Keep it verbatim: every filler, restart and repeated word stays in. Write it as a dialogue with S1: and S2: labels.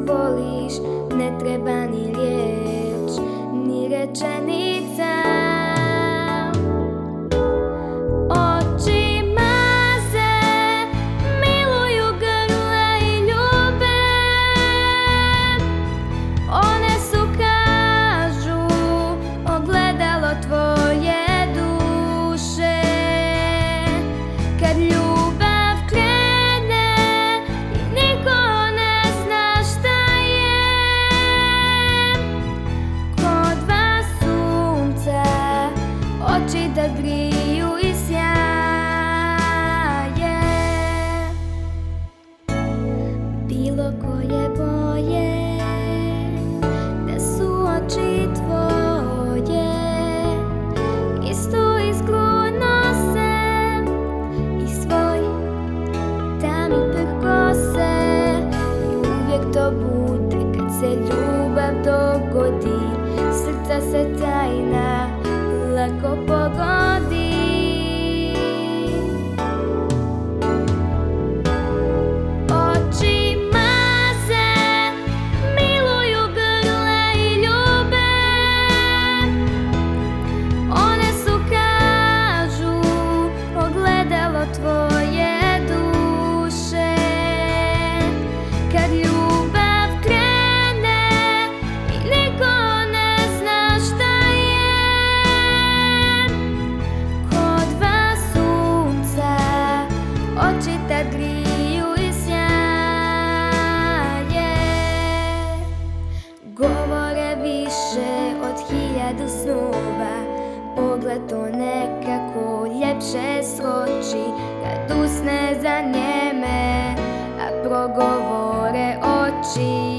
S1: voliš, ne treba ni riječ, ni rečenica. Oči maze, miluju grla i ljube. One su, kažu, ogledalo tvoje duše. Kad ljubav krene i niko ne zna šta je, ko dva sunca oči da griju i sjaje. Bilo koje boje da su oči tvoje, istu iskru nose i svoj tami prkose. I uvijek to bude kad se ljubav dogodi, srca se tajna lako pogodi. Oči maze, miluju grla i ljube. One su, kažu, ogledalo tvoje duše. Kad ljubav krene i niko ne zna šta je, ko dva sunca oči tad griju i sjaje. Govore više od hiljadu snova, pogled to nekako ljepše sroči. Kad usne za njeme, a progovore oči.